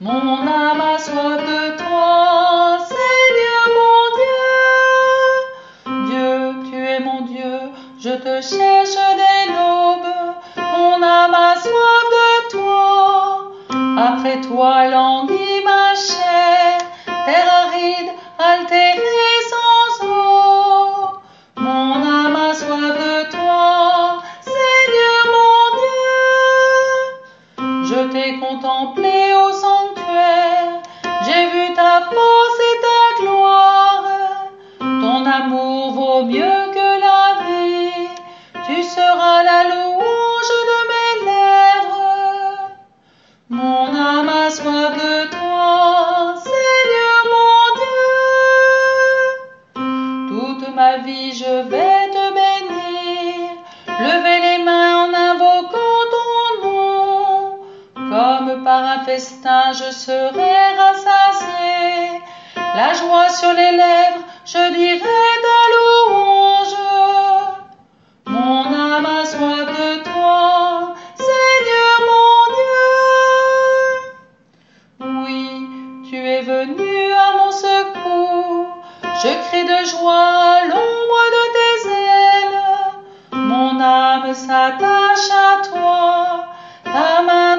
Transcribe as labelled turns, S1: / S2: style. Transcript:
S1: Mon âme a soif de toi, Seigneur mon Dieu. Dieu, tu es mon Dieu, je te cherche dès l'aube. Mon âme a soif de toi, après toi languit ma chair, terre aride, altérée sans eau. Mon âme a soif de toi, Seigneur mon Dieu. Je t'ai contemplé au sanctuaire, j'ai vu ta force et ta gloire. Ton amour vaut mieux que la vie, tu seras la louange de mes lèvres. Mon âme a soif de toi, Seigneur mon Dieu. Toute ma vie je vais te bénir, lever les mains en invoquant ton nom. Comme par un festin je serai rassasié, la joie sur les lèvres, je dirai ta louange. Mon âme a soif de toi, Seigneur mon Dieu. Oui, tu es venu à mon secours, je crie de joie à l'ombre de tes ailes. Mon âme s'attache à toi, ta main